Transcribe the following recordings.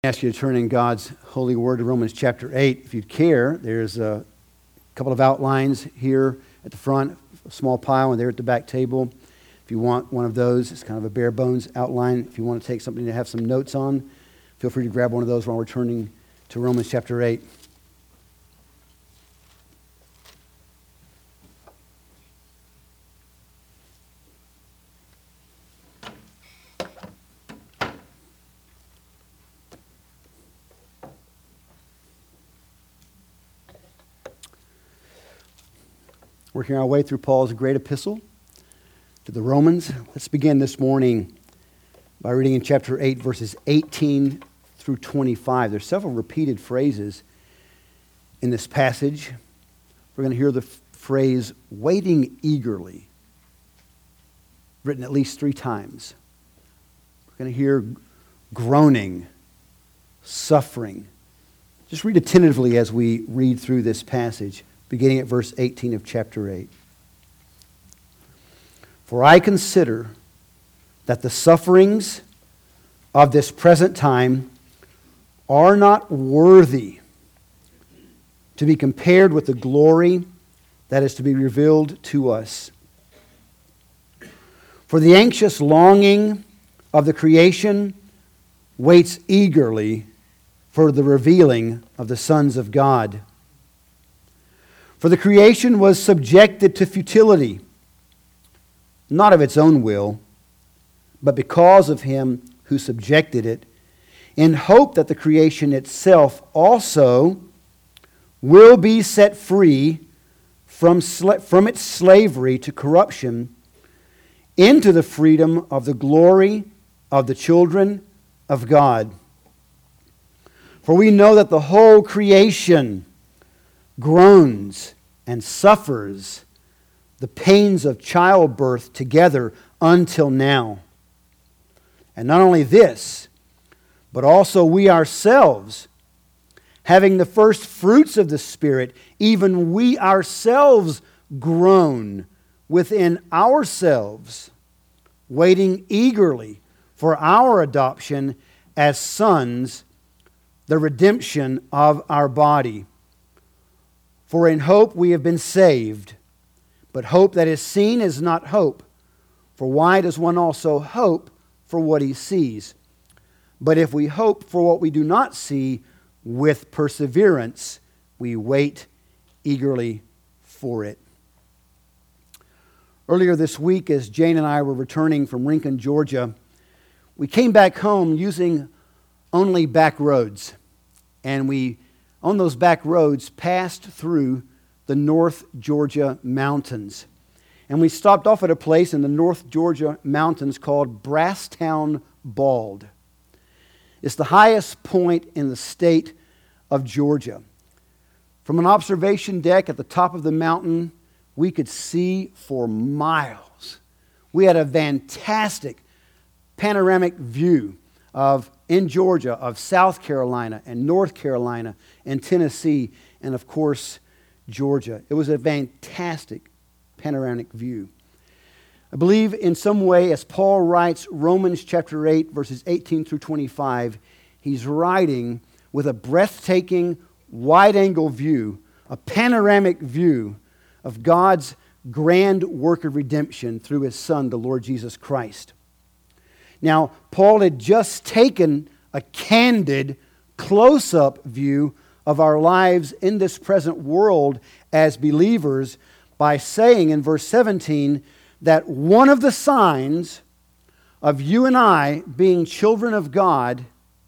I ask you to turn in God's holy word to Romans chapter 8. If you'd care, there's a couple of outlines here at the front, a small pile, and there at the back table. If you want one of those, it's kind of a bare bones outline. If you want to take something to have some notes on, feel free to grab one of those while we're turning to Romans chapter 8. Working our way through Paul's great epistle to the Romans. Let's begin this morning by reading in chapter 8, verses 18 through 25. There's several repeated phrases in this passage. We're going to hear the phrase, waiting eagerly, written at least 3 times. We're going to hear groaning, suffering. Just read attentively as we read through this passage, beginning at verse 18 of chapter 8. For I consider that the sufferings of this present time are not worthy to be compared with the glory that is to be revealed to us. For the anxious longing of the creation waits eagerly for the revealing of the sons of God. For the creation was subjected to futility, not of its own will, but because of him who subjected it, in hope that the creation itself also will be set free from its slavery to corruption into the freedom of the glory of the children of God. For we know that the whole creation groans and suffers the pains of childbirth together until now. And not only this, but also we ourselves, having the first fruits of the Spirit, even we ourselves groan within ourselves, waiting eagerly for our adoption as sons, the redemption of our body. For in hope we have been saved. But hope that is seen is not hope. For why does one also hope for what he sees? But if we hope for what we do not see, with perseverance we wait eagerly for it. Earlier this week, as Jane and I were returning from Rincon, Georgia, we came back home using only back roads. And we, on those back roads, passed through the North Georgia mountains. And we stopped off at a place in the North Georgia mountains called Brasstown Bald. It's the highest point in the state of Georgia. From an observation deck at the top of the mountain, we could see for miles. We had a fantastic panoramic view in Georgia, of South Carolina and North Carolina and Tennessee, and of course, Georgia. It was a fantastic panoramic view. I believe in some way, as Paul writes Romans chapter 8, verses 18 through 25, he's writing with a breathtaking, wide-angle view, a panoramic view of God's grand work of redemption through his Son, the Lord Jesus Christ. Now, Paul had just taken a candid, close-up view of our lives in this present world as believers by saying in verse 17 that one of the signs of you and I being children of God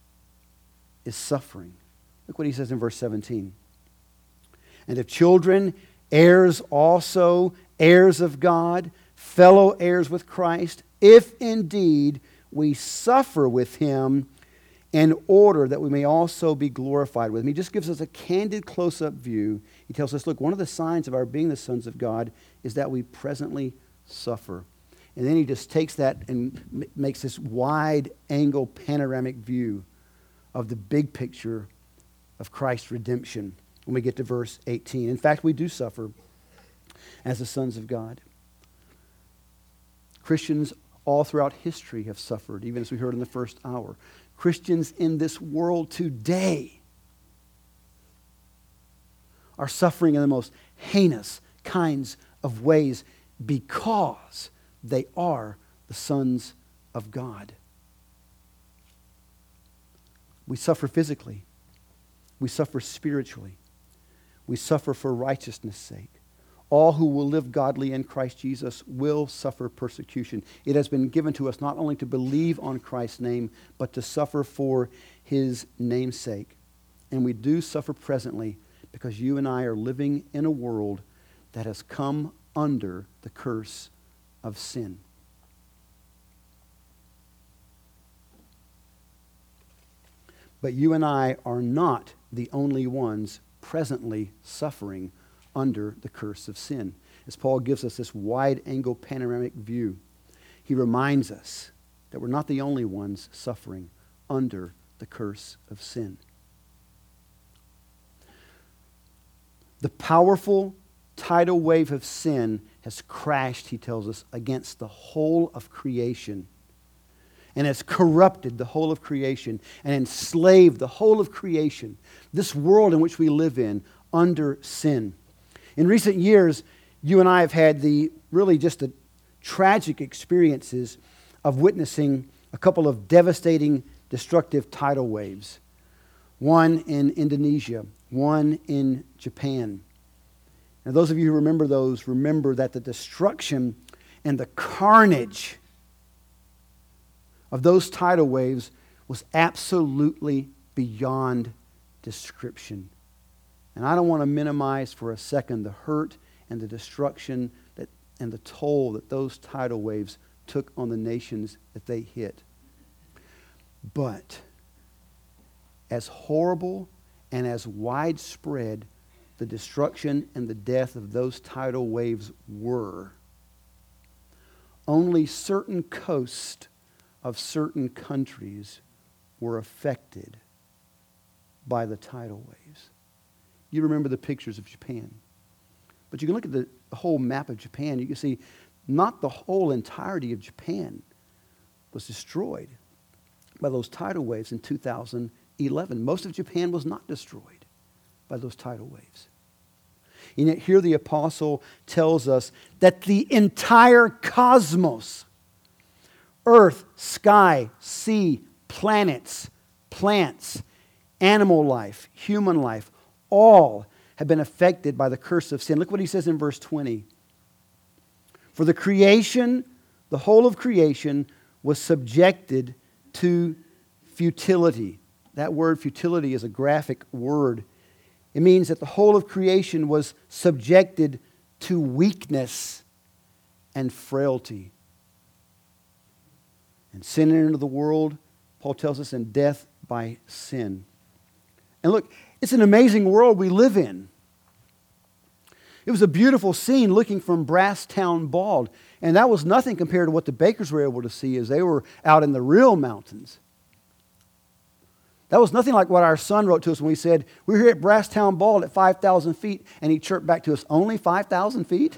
is suffering. Look what he says in verse 17. And if children, heirs also, heirs of God, fellow heirs with Christ, if indeed we suffer with him in order that we may also be glorified with him. He just gives us a candid close-up view. He tells us, look, one of the signs of our being the sons of God is that we presently suffer. And then he just takes that and makes this wide-angle panoramic view of the big picture of Christ's redemption when we get to verse 18. In fact, we do suffer as the sons of God. Christians all throughout history have suffered, even as we heard in the first hour. Christians in this world today are suffering in the most heinous kinds of ways because they are the sons of God. We suffer physically. We suffer spiritually. We suffer for righteousness' sake. All who will live godly in Christ Jesus will suffer persecution. It has been given to us not only to believe on Christ's name, but to suffer for His name's sake. And we do suffer presently because you and I are living in a world that has come under the curse of sin. But you and I are not the only ones presently suffering under the curse of sin. As Paul gives us this wide-angle panoramic view, he reminds us that we're not the only ones suffering under the curse of sin. The powerful tidal wave of sin has crashed, he tells us, against the whole of creation, and has corrupted the whole of creation and enslaved the whole of creation, this world in which we live in, under sin. In recent years, you and I have had the tragic experiences of witnessing a couple of devastating, destructive tidal waves. One in Indonesia, one in Japan. Now, those of you who remember those, remember that the destruction and the carnage of those tidal waves was absolutely beyond description. And I don't want to minimize for a second the hurt and the destruction and the toll that those tidal waves took on the nations that they hit. But as horrible and as widespread the destruction and the death of those tidal waves were, only certain coasts of certain countries were affected by the tidal waves. You remember the pictures of Japan. But you can look at the whole map of Japan. You can see not the whole entirety of Japan was destroyed by those tidal waves in 2011. Most of Japan was not destroyed by those tidal waves. And yet here the apostle tells us that the entire cosmos, earth, sky, sea, planets, plants, animal life, human life, all have been affected by the curse of sin. Look what he says in verse 20. For the creation, the whole of creation, was subjected to futility. That word futility is a graphic word. It means that the whole of creation was subjected to weakness and frailty. And sin entered into the world, Paul tells us, and death by sin. And look, it's an amazing world we live in. It was a beautiful scene looking from Brasstown Bald. And that was nothing compared to what the Bakers were able to see as they were out in the real mountains. That was nothing like what our son wrote to us when we said, we're here at Brasstown Bald at 5,000 feet. And he chirped back to us, only 5,000 feet?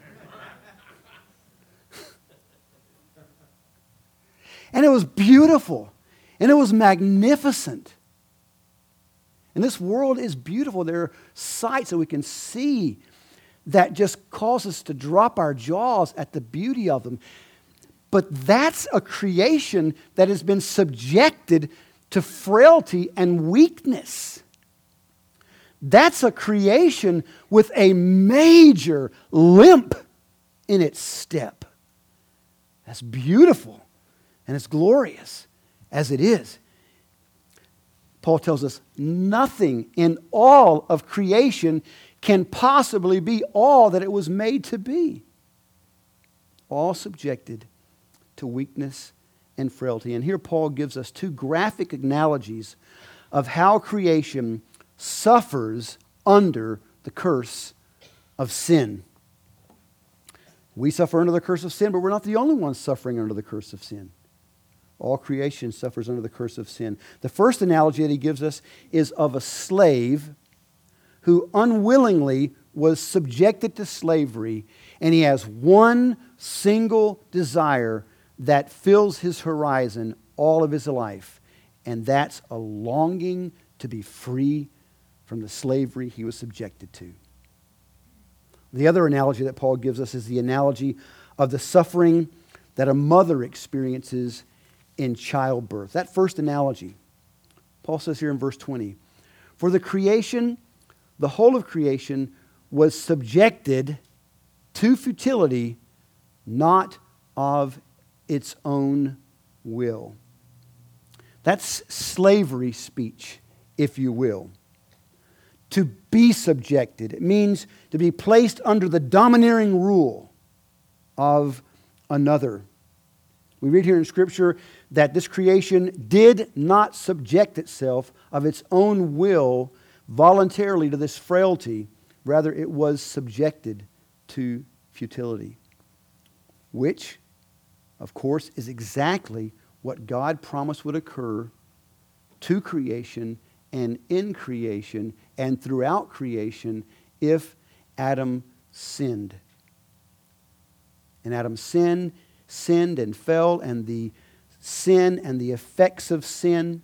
And it was beautiful. And it was magnificent. And this world is beautiful. There are sights that we can see that just cause us to drop our jaws at the beauty of them. But that's a creation that has been subjected to frailty and weakness. That's a creation with a major limp in its step. That's beautiful and it's glorious as it is. Paul tells us nothing in all of creation can possibly be all that it was made to be. All subjected to weakness and frailty. And here Paul gives us two graphic analogies of how creation suffers under the curse of sin. We suffer under the curse of sin, but we're not the only ones suffering under the curse of sin. All creation suffers under the curse of sin. The first analogy that he gives us is of a slave who unwillingly was subjected to slavery, and he has one single desire that fills his horizon all of his life, and that's a longing to be free from the slavery he was subjected to. The other analogy that Paul gives us is the analogy of the suffering that a mother experiences in childbirth. That first analogy, Paul says here in verse 20, for the creation, the whole of creation was subjected to futility, not of its own will. That's slavery speech, if you will. To be subjected. It means to be placed under the domineering rule of another. We read here in Scripture that this creation did not subject itself of its own will voluntarily to this frailty. Rather, it was subjected to futility, which, of course, is exactly what God promised would occur to creation and in creation and throughout creation if Adam sinned. And Adam sinned and fell, and the sin and the effects of sin,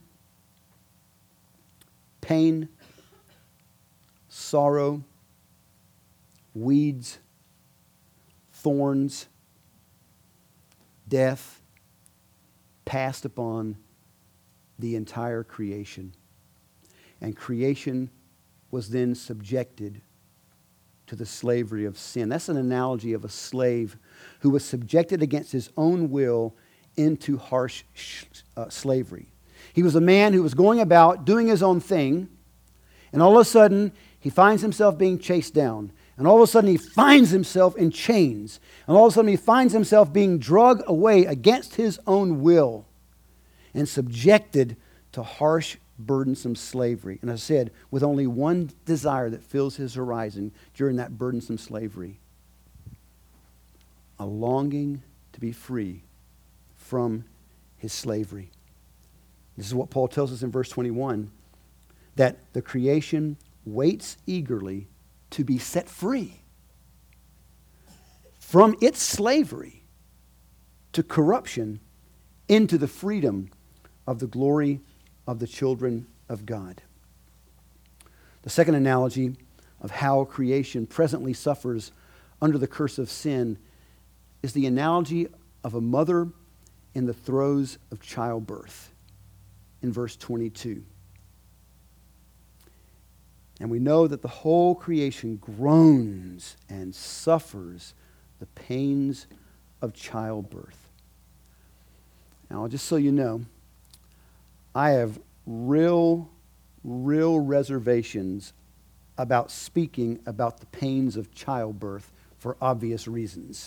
pain, sorrow, weeds, thorns, death, passed upon the entire creation. And creation was then subjected to the slavery of sin. That's an analogy of a slave who was subjected against his own will into harsh slavery. He was a man who was going about doing his own thing, and all of a sudden he finds himself being chased down. And all of a sudden he finds himself in chains. And all of a sudden he finds himself being dragged away against his own will and subjected to harsh, burdensome slavery. And I said, with only one desire that fills his horizon during that burdensome slavery: a longing to be free from his slavery. This is what Paul tells us in verse 21, that the creation waits eagerly to be set free from its slavery to corruption into the freedom of the glory of the children of God. The second analogy of how creation presently suffers under the curse of sin is the analogy of a mother in the throes of childbirth in verse 22. And we know that the whole creation groans and suffers the pains of childbirth. Now, just so you know, I have real reservations about speaking about the pains of childbirth for obvious reasons.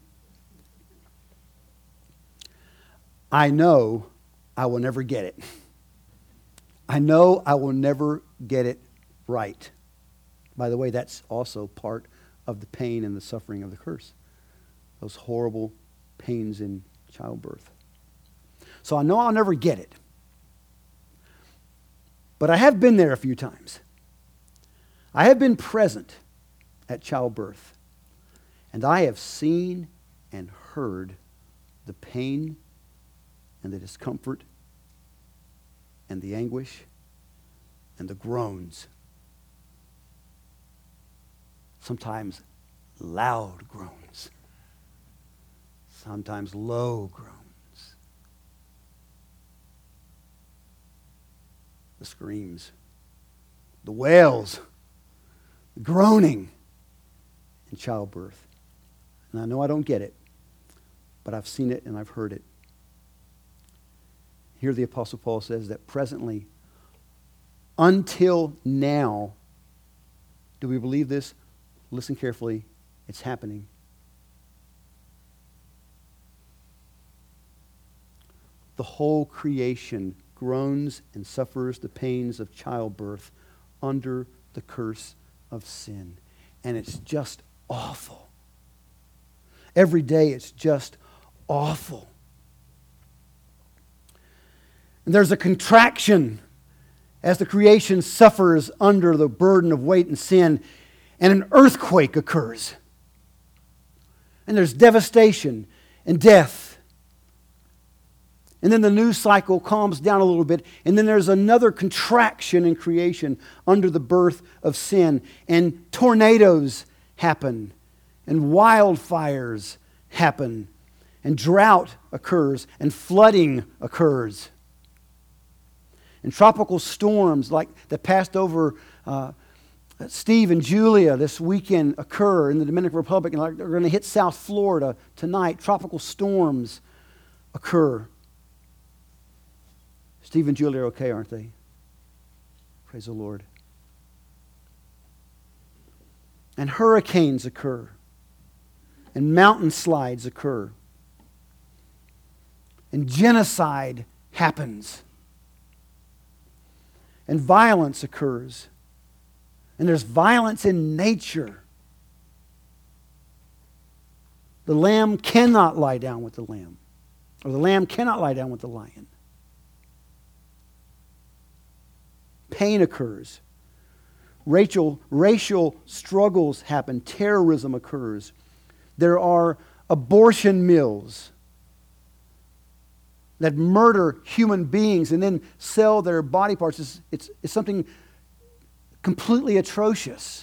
I know I will never get it. I know I will never get it right. By the way, that's also part of the pain and the suffering of the curse. Those horrible pains in childbirth. So I know I'll never get it. But I have been there a few times. I have been present at childbirth. And I have seen and heard the pain and the discomfort and the anguish and the groans. Sometimes loud groans. Sometimes low groans. The screams, the wails, the groaning in childbirth. And I know I don't get it, but I've seen it and I've heard it. Here the Apostle Paul says that presently, until now, do we believe this? Listen carefully. It's happening. The whole creation groans and suffers the pains of childbirth under the curse of sin. And it's just awful. Every day it's just awful. And there's a contraction as the creation suffers under the burden of weight and sin, and an earthquake occurs. And there's devastation and death. And then the news cycle calms down a little bit. And then there's another contraction in creation under the birth of sin. And tornadoes happen. And wildfires happen. And drought occurs. And flooding occurs. And tropical storms like that passed over Steve and Julia this weekend occur in the Dominican Republic. And they're going to hit South Florida tonight. Tropical storms occur. Steve and Julia are okay, aren't they? Praise the Lord. And hurricanes occur. And mountain slides occur. And genocide happens. And violence occurs. And there's violence in nature. The lamb cannot lie down with the lamb. Or the lamb cannot lie down with the lion. Pain occurs. Racial struggles happen. Terrorism occurs. There are abortion mills that murder human beings and then sell their body parts. It's something completely atrocious.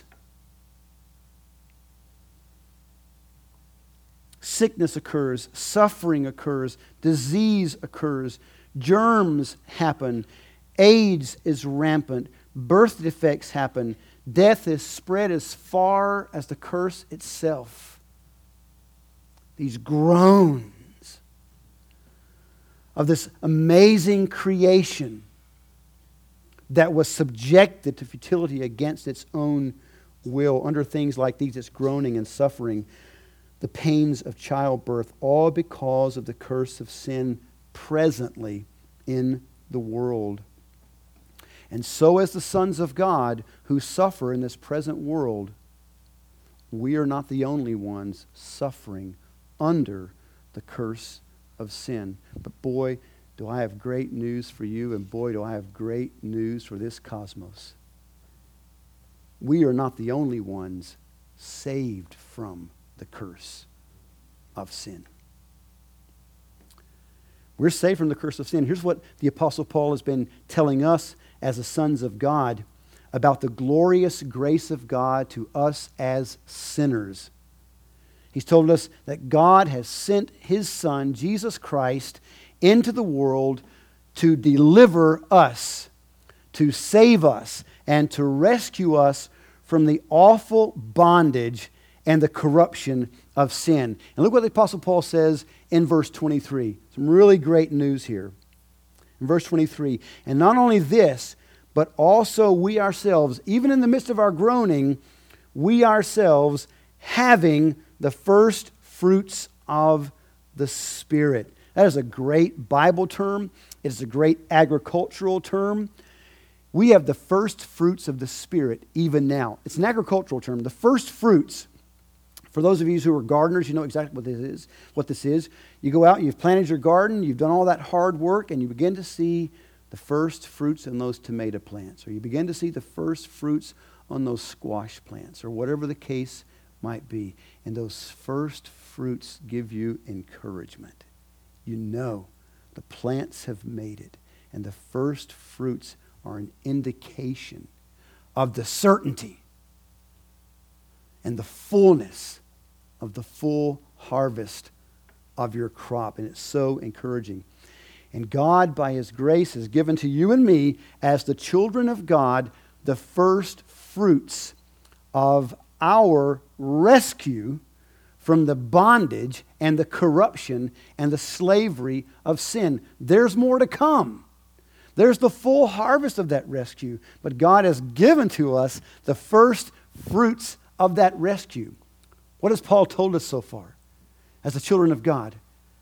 Sickness occurs. Suffering occurs. Disease occurs. Germs happen. AIDS is rampant. Birth defects happen. Death is spread as far as the curse itself. These groans of this amazing creation that was subjected to futility against its own will. Under things like these, it's groaning and suffering. The pains of childbirth, all because of the curse of sin presently in the world. And so as the sons of God who suffer in this present world, we are not the only ones suffering under the curse of sin. But boy, do I have great news for you, and boy, do I have great news for this cosmos. We are not the only ones saved from the curse of sin. We're saved from the curse of sin. Here's what the Apostle Paul has been telling us as the sons of God about the glorious grace of God to us as sinners. He's told us that God has sent His Son, Jesus Christ, into the world to deliver us, to save us, and to rescue us from the awful bondage and the corruption of sin. And look what the Apostle Paul says in verse 23. Some really great news here. In verse 23, and not only this, but also we ourselves, even in the midst of our groaning, we ourselves having the first fruits of the Spirit. That is a great Bible term. It is a great agricultural term. We have the first fruits of the Spirit even now. It's an agricultural term. The first fruits, for those of you who are gardeners, you know exactly what this is. You go out, you've planted your garden, you've done all that hard work, and you begin to see the first fruits in those tomato plants, or you begin to see the first fruits on those squash plants, or whatever the case might be. And those first fruits give you encouragement. You know the plants have made it, and the first fruits are an indication of the certainty and the fullness of the full harvest of your crop. And it's so encouraging. And God, by His grace, has given to you and me, as the children of God, the first fruits of our rescue from the bondage and the corruption and the slavery of sin. There's more to come. There's the full harvest of that rescue. But God has given to us the first fruits of that rescue. What has Paul told us so far as the children of God?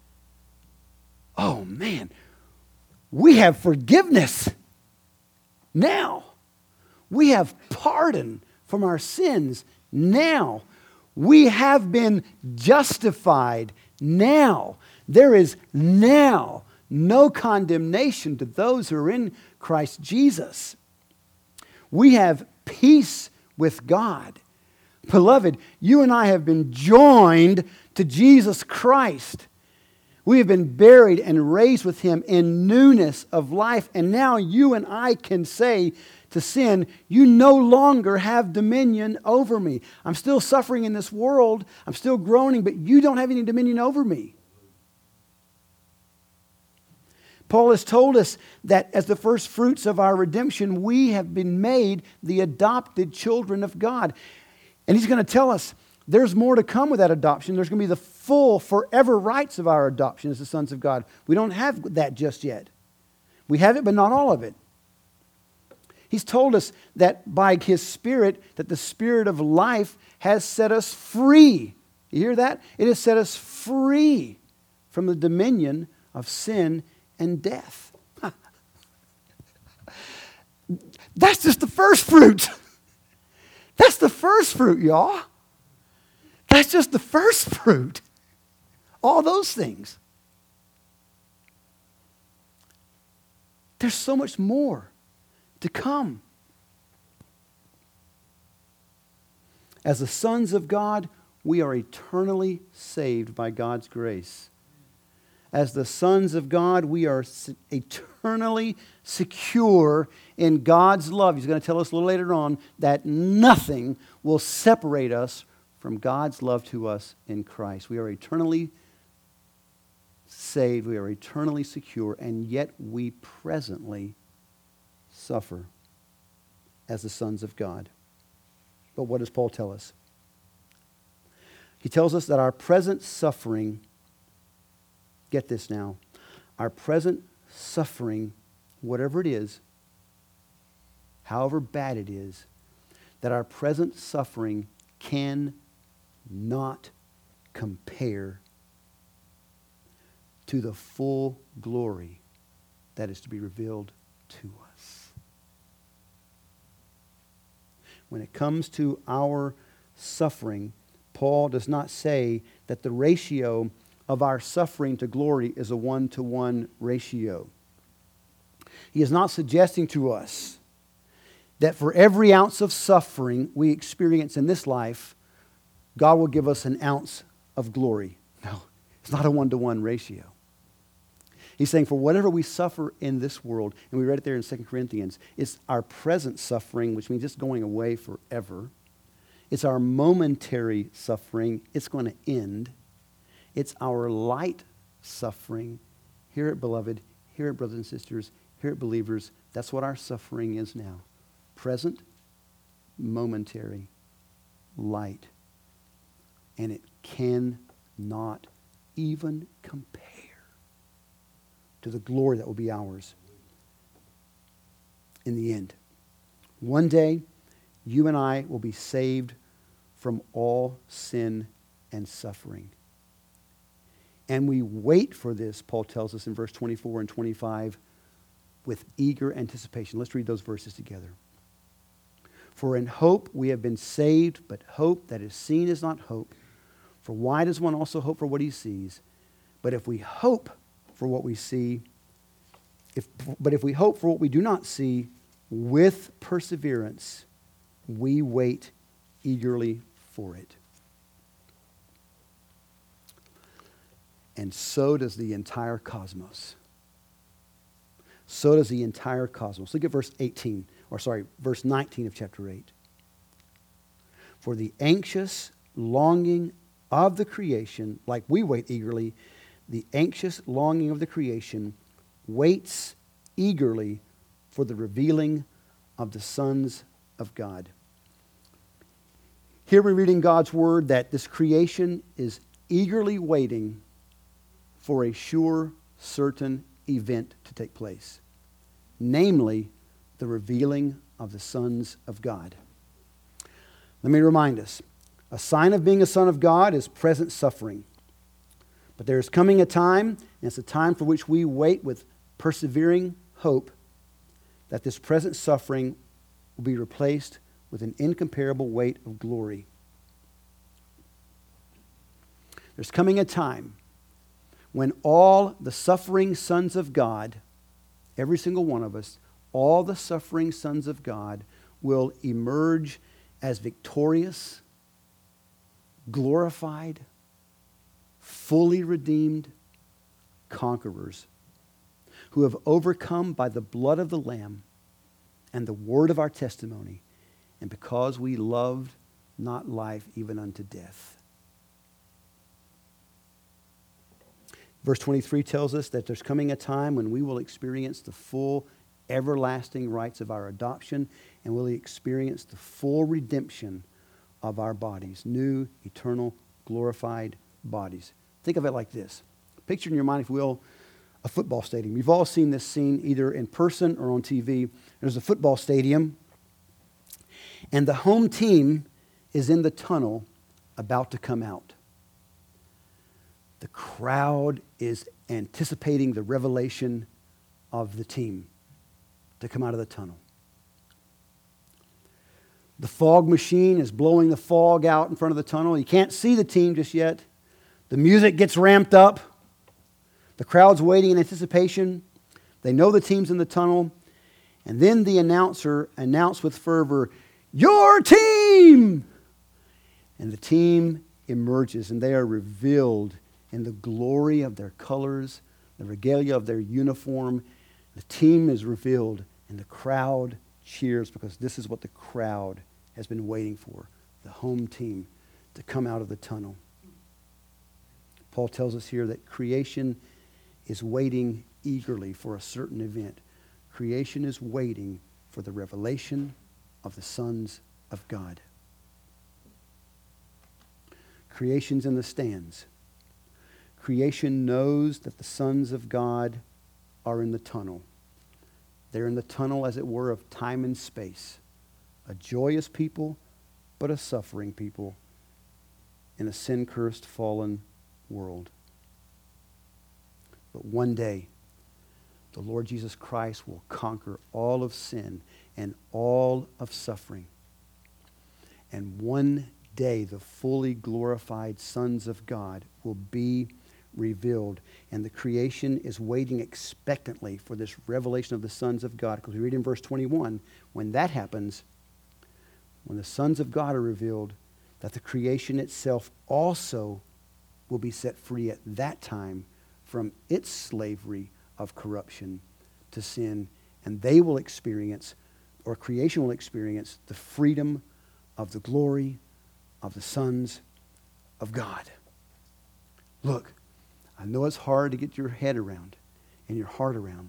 Oh man, we have forgiveness now. We have pardon from our sins now. We have been justified now. There is now no condemnation to those who are in Christ Jesus. We have peace with God. Beloved, you and I have been joined to Jesus Christ. We have been buried and raised with Him in newness of life. And now you and I can say to sin, you no longer have dominion over me. I'm still suffering in this world. I'm still groaning, but you don't have any dominion over me. Paul has told us that as the first fruits of our redemption, we have been made the adopted children of God. And he's going to tell us there's more to come with that adoption. There's going to be the full forever rights of our adoption as the sons of God. We don't have that just yet. We have it, but not all of it. He's told us that by His Spirit, that the Spirit of life has set us free. You hear that? It has set us free from the dominion of sin and death. That's just the first fruit. That's the first fruit, y'all. That's just the first fruit. All those things. There's so much more to come. As the sons of God, we are eternally saved by God's grace. As the sons of God, we are eternally secure in God's love. He's going to tell us a little later on that nothing will separate us from God's love to us in Christ. We are eternally saved, we are eternally secure, and yet we presently suffer as the sons of God. But what does Paul tell us? He tells us that our present suffering, get this now, our present suffering, whatever it is, however bad it is, that our present suffering cannot compare to the full glory that is to be revealed to us. When it comes to our suffering, Paul does not say that the ratio of our suffering to glory is a 1-to-1 ratio. He is not suggesting to us that for every ounce of suffering we experience in this life, God will give us an ounce of glory. No, it's not a 1-to-1 ratio. He's saying for whatever we suffer in this world, and we read it there in 2 Corinthians, it's our present suffering, which means it's going away forever. It's our momentary suffering. It's going to end. It's our light suffering. Hear it, beloved. Hear it, brothers and sisters. Hear it, believers. That's what our suffering is now. Present, momentary, light. And it cannot even compare to the glory that will be ours in the end. One day, you and I will be saved from all sin and suffering. And we wait for this, Paul tells us in verse 24 and 25, with eager anticipation. Let's read those verses together. For in hope we have been saved, but hope that is seen is not hope. For why does one also hope for what he sees? But if we hope for what we see, if we hope for what we do not see, with perseverance, we wait eagerly for it. And so does the entire cosmos. So does the entire cosmos. Look at verse 19 of chapter 8. For the anxious longing of the creation, like we wait eagerly, the anxious longing of the creation waits eagerly for the revealing of the sons of God. Here we're reading God's word that this creation is eagerly waiting for a sure, certain event to take place. Namely, the revealing of the sons of God. Let me remind us, a sign of being a son of God is present suffering. But there is coming a time, and it's a time for which we wait with persevering hope, that this present suffering will be replaced with an incomparable weight of glory. There's coming a time when all the suffering sons of God, every single one of us, all the suffering sons of God will emerge as victorious, glorified, fully redeemed, conquerors, who have overcome by the blood of the Lamb and the word of our testimony, and because we loved not life even unto death. Verse 23 tells us that there's coming a time when we will experience the full everlasting rights of our adoption, and we'll experience the full redemption of our bodies, new, eternal, glorified bodies. Think of it like this. Picture in your mind, if you will, a football stadium. You've all seen this scene either in person or on TV. There's a football stadium, and the home team is in the tunnel about to come out. The crowd is anticipating the revelation of the team to come out of the tunnel. The fog machine is blowing the fog out in front of the tunnel. You can't see the team just yet. The music gets ramped up. The crowd's waiting in anticipation. They know the team's in the tunnel. And then the announcer announced with fervor, "Your team!" And the team emerges, and they are revealed in the glory of their colors, the regalia of their uniform. The team is revealed, and the crowd cheers, because this is what the crowd has been waiting for, the home team to come out of the tunnel. Paul tells us here that creation is waiting eagerly for a certain event. Creation is waiting for the revelation of the sons of God. Creation's in the stands. Creation knows that the sons of God are in the tunnel. They're in the tunnel, as it were, of time and space. A joyous people, but a suffering people in a sin-cursed, fallen world. But one day, the Lord Jesus Christ will conquer all of sin and all of suffering. And one day, the fully glorified sons of God will be revealed. And the creation is waiting expectantly for this revelation of the sons of God. Because we read in verse 21, when that happens, when the sons of God are revealed, that the creation itself also will be set free at that time from its slavery of corruption to sin. And they will experience, or creation will experience, the freedom of the glory of the sons of God. Look, I know it's hard to get your head around and your heart around.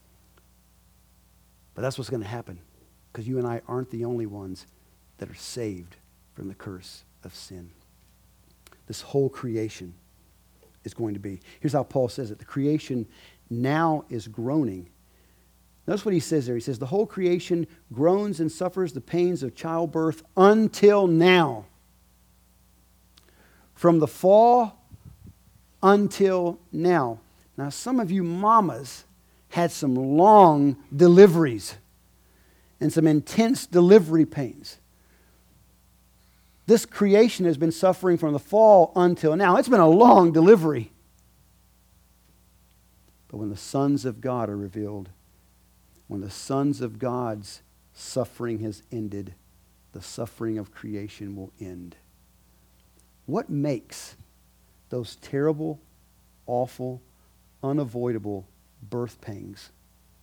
But that's what's going to happen, because you and I aren't the only ones that are saved from the curse of sin. This whole creation is going to be. Here's how Paul says it. The creation now is groaning. Notice what he says there. He says, the whole creation groans and suffers the pains of childbirth until now. From the fall until now. Now, some of you mamas had some long deliveries and some intense delivery pains. This creation has been suffering from the fall until now. It's been a long delivery. But when the sons of God are revealed, when the sons of God's suffering has ended, the suffering of creation will end. What makes those terrible, awful, unavoidable birth pangs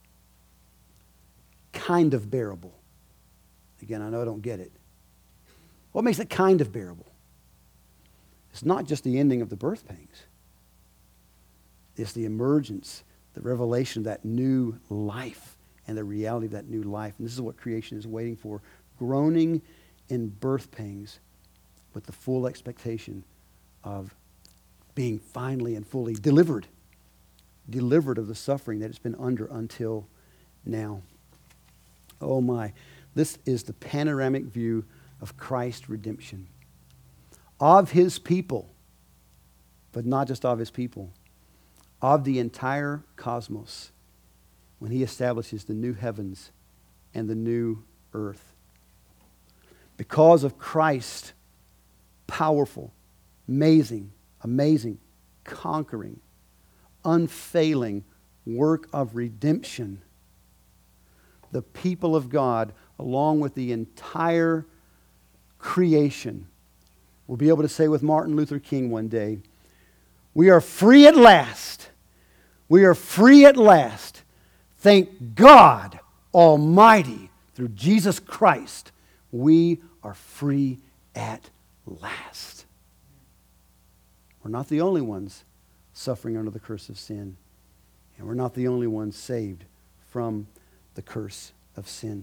kind of bearable? Again, I know I don't get it. What makes it kind of bearable? It's not just the ending of the birth pangs. It's the emergence, the revelation of that new life and the reality of that new life. And this is what creation is waiting for. Groaning in birth pangs with the full expectation of being finally and fully delivered of the suffering that it's been under until now. Oh my, this is the panoramic view of Christ's redemption. Of his people, but not just of his people, of the entire cosmos, when he establishes the new heavens and the new earth. Because of Christ's powerful, amazing, conquering, unfailing work of redemption, the people of God, along with the entire creation, will be able to say with Martin Luther King one day, "We are free at last. We are free at last. Thank God Almighty, through Jesus Christ, we are free at last. We're not the only ones suffering under the curse of sin. And we're not the only ones saved from the curse of sin.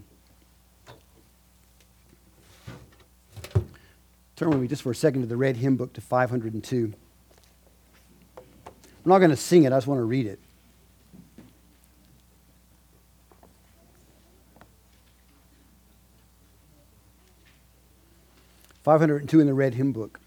Turn with me just for a second to the red hymn book to 502. I'm not going to sing it, I just want to read it. (502) in the red hymn book.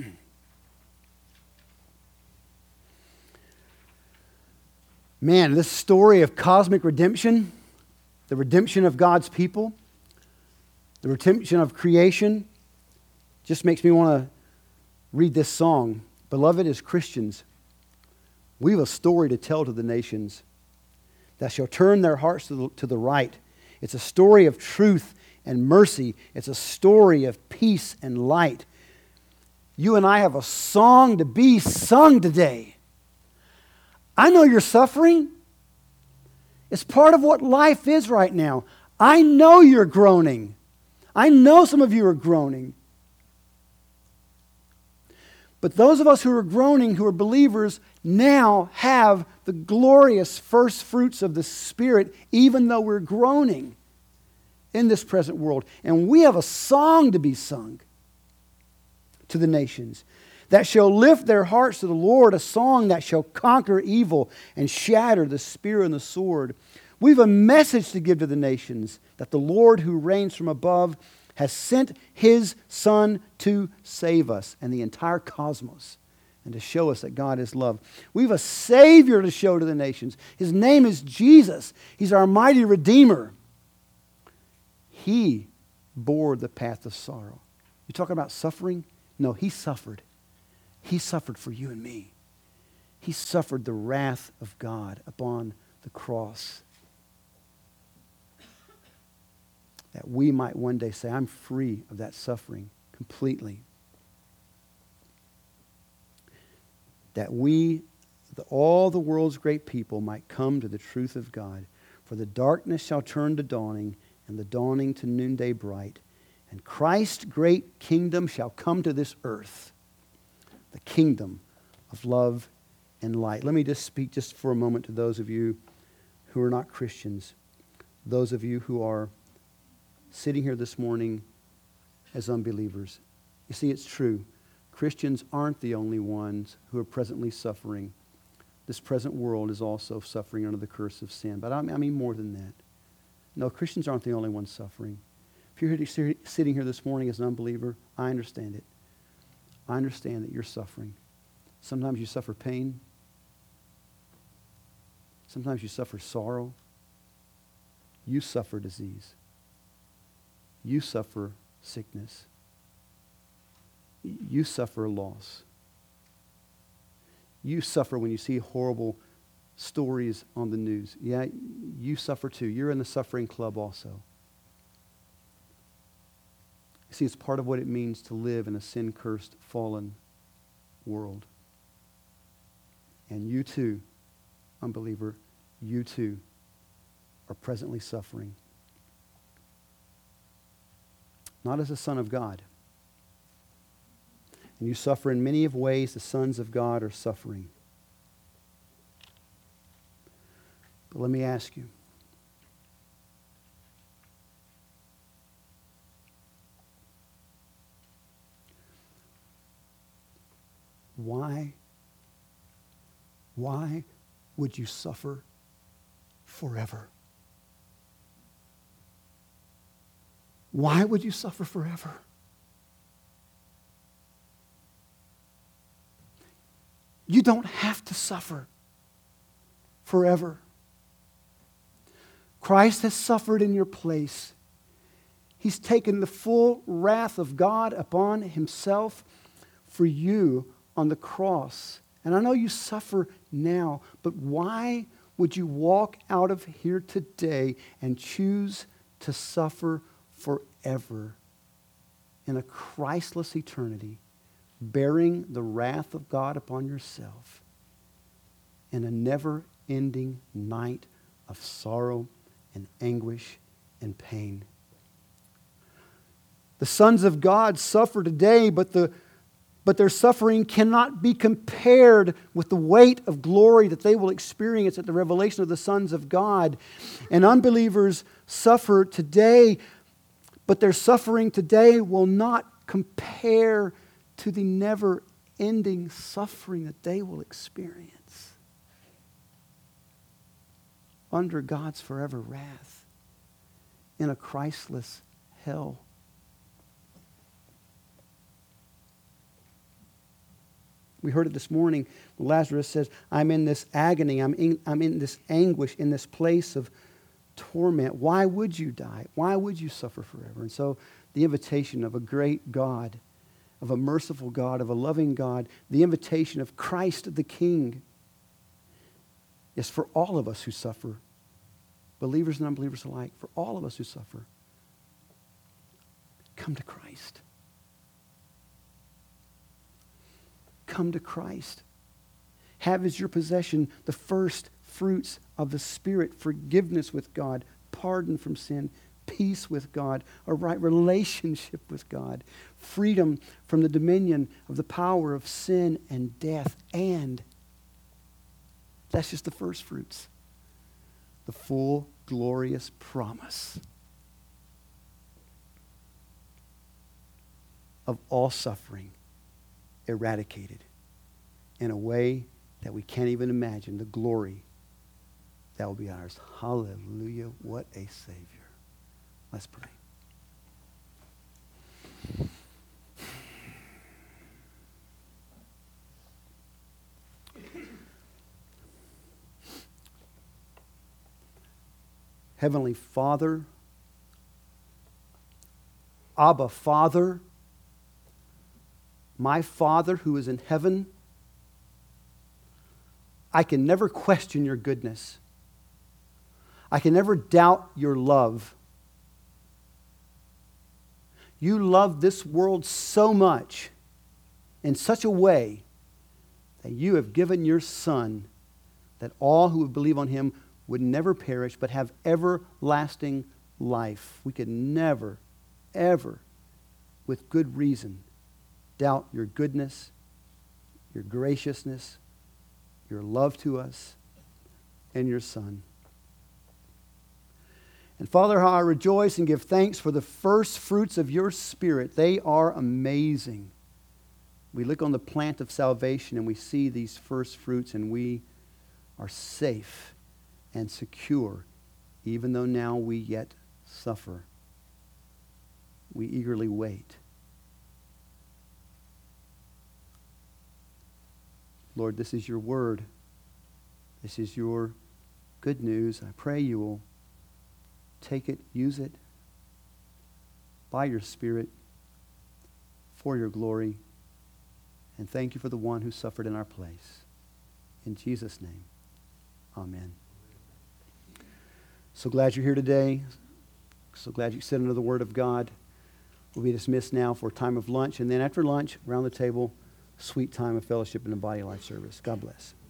Man, this story of cosmic redemption, the redemption of God's people, the redemption of creation, just makes me want to read this song. Beloved, as Christians, we have a story to tell to the nations that shall turn their hearts to the right. It's a story of truth and mercy. It's a story of peace and light. You and I have a song to be sung today. I know you're suffering. It's part of what life is right now. I know you're groaning. I know some of you are groaning. But those of us who are groaning, who are believers, now have the glorious first fruits of the Spirit, even though we're groaning in this present world. And we have a song to be sung to the nations that shall lift their hearts to the Lord, a song that shall conquer evil and shatter the spear and the sword. We have a message to give to the nations that the Lord who reigns from above has sent His Son to save us and the entire cosmos and to show us that God is love. We have a Savior to show to the nations. His name is Jesus. He's our mighty Redeemer. He bore the path of sorrow. You talking about suffering? No, He suffered. He suffered for you and me. He suffered the wrath of God upon the cross, that we might one day say, I'm free of that suffering completely. That all the world's great people might come to the truth of God. For the darkness shall turn to dawning, and the dawning to noonday bright. And Christ's great kingdom shall come to this earth, the kingdom of love and light. Let me just speak just for a moment to those of you who are not Christians, those of you who are sitting here this morning as unbelievers. You see, it's true. Christians aren't the only ones who are presently suffering. This present world is also suffering under the curse of sin. But I mean more than that. No, Christians aren't the only ones suffering. If you're sitting here this morning as an unbeliever, I understand it. I understand that you're suffering. Sometimes you suffer pain. Sometimes you suffer sorrow. You suffer disease. You suffer sickness. You suffer loss. You suffer when you see horrible stories on the news. Yeah, you suffer too. You're in the suffering club also. You see, it's part of what it means to live in a sin-cursed, fallen world. And you too, unbeliever, you too are presently suffering. Not as a son of God. And you suffer in many of ways the sons of God are suffering. But let me ask you, why would you suffer forever? Why would you suffer forever? You don't have to suffer forever. Christ has suffered in your place. He's taken the full wrath of God upon Himself for you on the cross. And I know you suffer now, but why would you walk out of here today and choose to suffer forever in a Christless eternity, bearing the wrath of God upon yourself in a never-ending night of sorrow and anguish and pain. The sons of God suffer today, but their suffering cannot be compared with the weight of glory that they will experience at the revelation of the sons of God. And unbelievers suffer today, but their suffering today will not compare to the never-ending suffering that they will experience under God's forever wrath in a Christless hell. We heard it this morning. Lazarus says, I'm in this agony, I'm in this anguish, in this place of torment. Why would you die? Why would you suffer forever? And so the invitation of a great God, of a merciful God, of a loving God, the invitation of Christ the King is for all of us who suffer, believers and unbelievers alike, for all of us who suffer. Come to Christ. Come to Christ. Have as your possession the first fruits of the Spirit, forgiveness with God, pardon from sin, peace with God, a right relationship with God, freedom from the dominion of the power of sin and death, and that's just the first fruits. The full, glorious promise of all suffering eradicated in a way that we can't even imagine, the glory that will be ours. Hallelujah. What a Savior. Let's pray. Heavenly Father, Abba Father, my Father who is in heaven, I can never question your goodness. I can never doubt your love. You love this world so much, in such a way, that you have given your Son, that all who would believe on him would never perish, but have everlasting life. We could never, ever, with good reason, doubt your goodness, your graciousness, your love to us, and your Son. And Father, how I rejoice and give thanks for the first fruits of your Spirit. They are amazing. We look on the plant of salvation and we see these first fruits, and we are safe and secure, even though now we yet suffer. We eagerly wait. Lord, this is your word. This is your good news. I pray you will take it, use it by your Spirit for your glory. And thank you for the one who suffered in our place. In Jesus' name, amen. So glad you're here today. So glad you sit under the Word of God. We'll be dismissed now for a time of lunch. And then after lunch, around the table, sweet time of fellowship in the Body Life service. God bless.